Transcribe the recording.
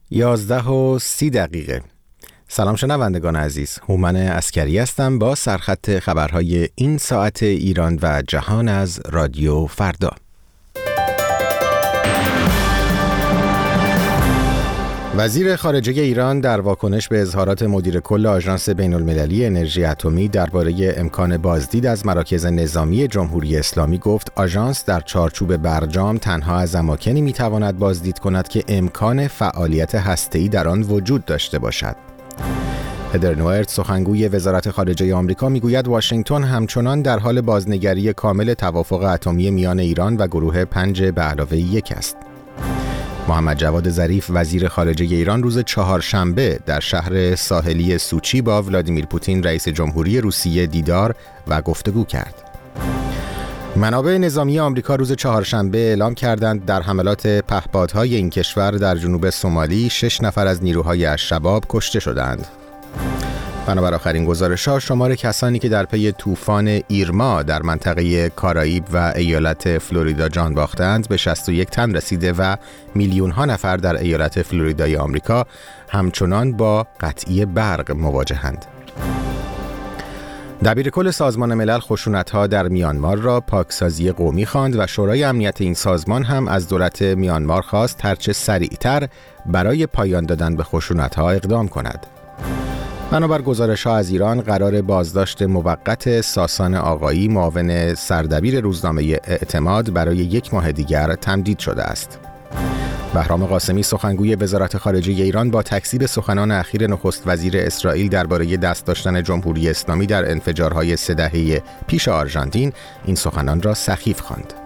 11:30. سلام شنوندگان عزیز، هومن عسکری هستم با سرخط خبرهای این ساعت ایران و جهان از رادیو فردا. وزیر خارجه ایران در واکنش به اظهارات مدیر کل آژانس بین‌المللی انرژی اتمی درباره امکان بازدید از مراکز نظامی جمهوری اسلامی گفت آژانس در چارچوب برجام تنها از اماکنی میتواند بازدید کند که امکان فعالیت هسته‌ای در آن وجود داشته باشد. هدر نوئرت سخنگوی وزارت خارجه آمریکا میگوید واشنگتن همچنان در حال بازنگری کامل توافق اتمی میان ایران و گروه 5+1 است. محمد جواد ظریف وزیر خارجه ایران روز چهارشنبه در شهر ساحلی سوچی با ولادیمیر پوتین رئیس جمهوری روسیه دیدار و گفتگو کرد. منابع نظامی آمریکا روز چهارشنبه اعلام کردند در حملات پهپادهای این کشور در جنوب سومالی 6 نفر از نیروهای الشباب کشته شدند. بنابر آخرین گزارش‌ها شمار کسانی که در پی طوفان ایرما در منطقه کارائیب و ایالت فلوریدا جان باختند به 61 تن رسیده و میلیون‌ها نفر در ایالت فلوریدای آمریکا همچنان با قطعی برق مواجهند. دبیرکل سازمان ملل خشونت‌ها در میانمار را پاکسازی قومی خواند و شورای امنیت این سازمان هم از دولت میانمار خواست هرچه سریعتر برای پایان دادن به خشونت‌ها اقدام کند. بنابر گزارش‌ها از ایران قرار بازداشت موقت ساسان آقایی معاون سردبیر روزنامه اعتماد برای 1 ماه دیگر تمدید شده است. بهرام قاسمی سخنگوی وزارت خارجه ایران با تکذیب سخنان اخیر نخست وزیر اسرائیل درباره دست داشتن جمهوری اسلامی در انفجارهای 3 دهه پیش آرژانتین این سخنان را سخیف خواند.